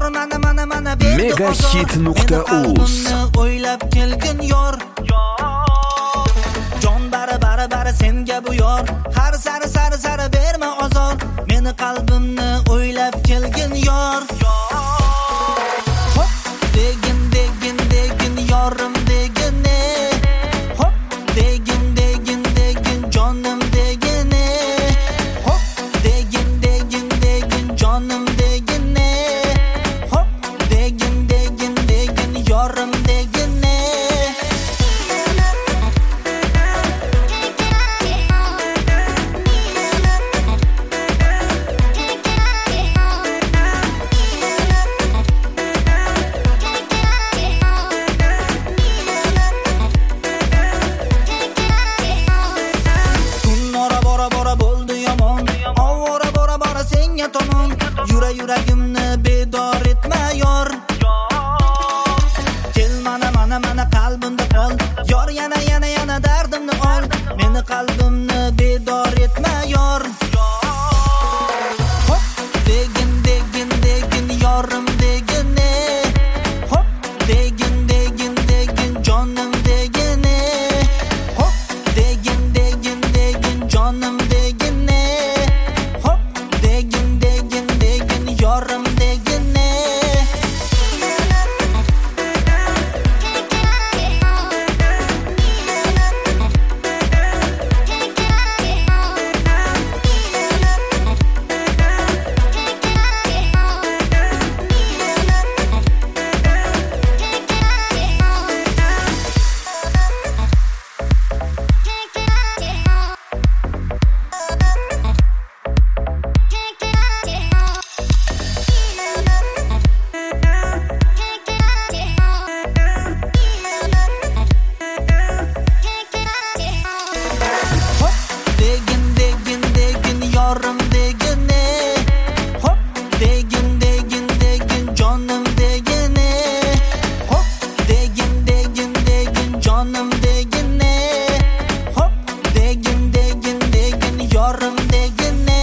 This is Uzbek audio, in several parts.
Megahit.uz o'ylab kelgin yor. Jon bari senga bu yor. Har sari berma azor. Meni qalbimni o'ylab kelgin yor. Hop degin yorim degine. Hop degin jonim degine. Hop degin jonim degine. Hop degin yorim degine. Yuragimni bedor etma yor. Kel mana qalbimda qol. Yor yana dardimni ol. Meni qalbimni bedor etma yor. Hop degin yorim degine. Hop degin jonim degine. Hop degin jonim degine. Hop degin yorim degine. Yorim degine. Hop degin jonim degine. Hop degin jonim degine. Hop degin yorim degine.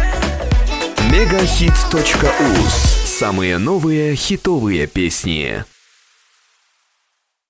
Megahit.uz. Самые новые хитовые песни.